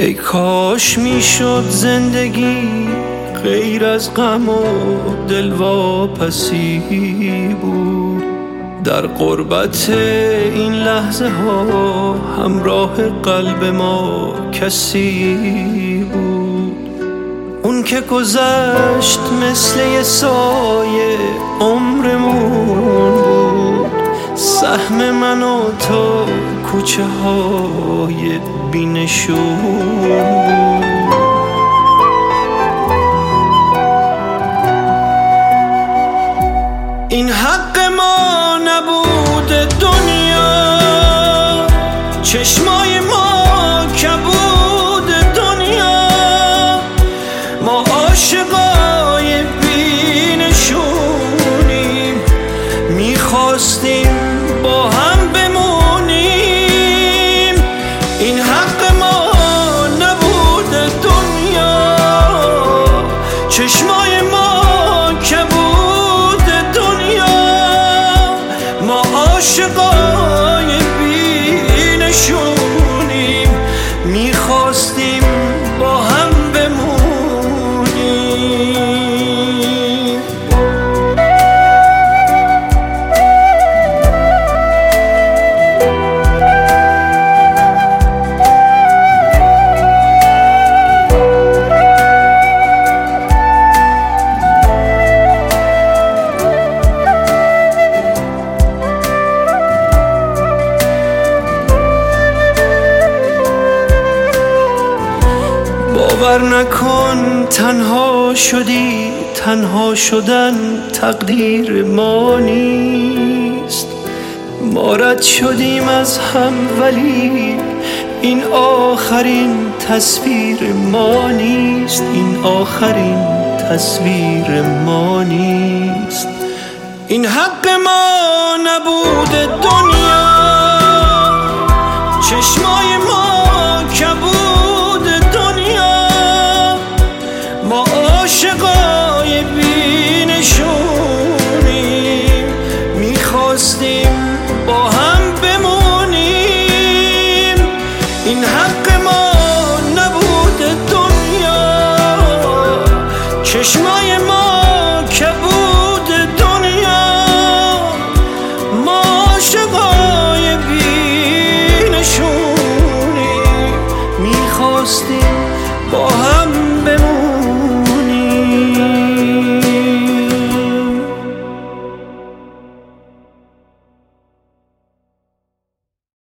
ای کاش میشد زندگی غیر از غم و دلواپسی بود. در غربت این لحظه ها همراه قلب ما کسی بود. اون که گذشت مثل یه سایه عمرمون بود. سهم من و تو کوچه های بی‌نشون بود. این حق ما نبود دنیا، چشمای ما کبود دنیا. ما عاشقای بی‌نشونیم، میخواستیم با هم بمونیم. این حق ما نبود دنیا، چشمای ما کبود دنیا. ما عاشقای بی‌نشونیم، میخواستیم با هم بمونیم. باور نکن تنها شدی، تنها شدن تقدیر ما نیست. ما رد شدیم از هم ولی این آخرین تصویر ما نیست. این آخرین تصویر ما نیست. این حق ما نبود دنیا، چشمای ما کبود دنیا. ما عاشقای بی‌نشونیم، میخواستیم با هم بمونیم. این حق ما نبود دنیا، چشمای